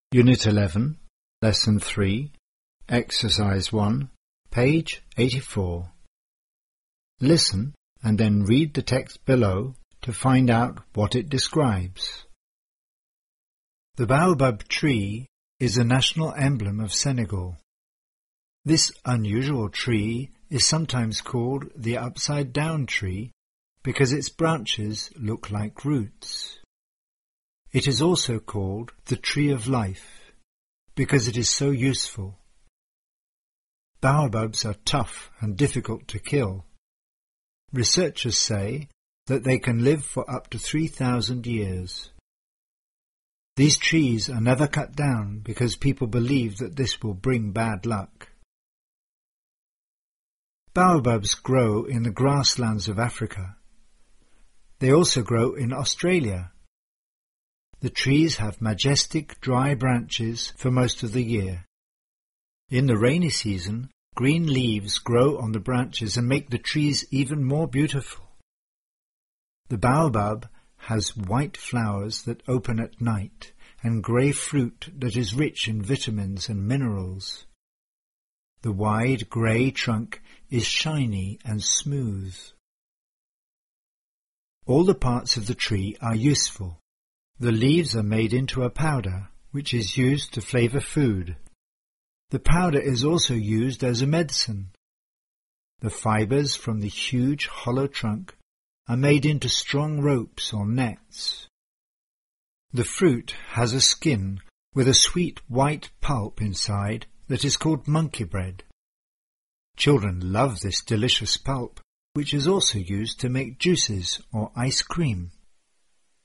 Unit 11, Lesson 3, Exercise 1, page 84. Listen and then read the text below to find out what it describes. The baobab tree is a national emblem of Senegal. This unusual tree is sometimes called the upside-down tree because its branches look like roots. It is also called the tree of life because it is so useful. Baobabs are tough and difficult to kill. Researchers say that they can live for up to 3,000 years. These trees are never cut down because people believe that this will bring bad luck. Baobabs grow in the grasslands of Africa. They also grow in Australia. The trees have majestic, dry branches for most of the year. In the rainy season, green leaves grow on the branches and make the trees even more beautiful. The baobab has white flowers that open at night and grey fruit that is rich in vitamins and minerals. The wide grey trunk is shiny and smooth. All the parts of the tree are useful. The leaves are made into a powder, which is used to flavour food. The powder is also used as a medicine. The fibres from the huge hollow trunk are made into strong ropes or nets. The fruit has a skin with a sweet white pulp inside that is called monkey bread. Children love this delicious pulp, which is also used to make juices or ice cream.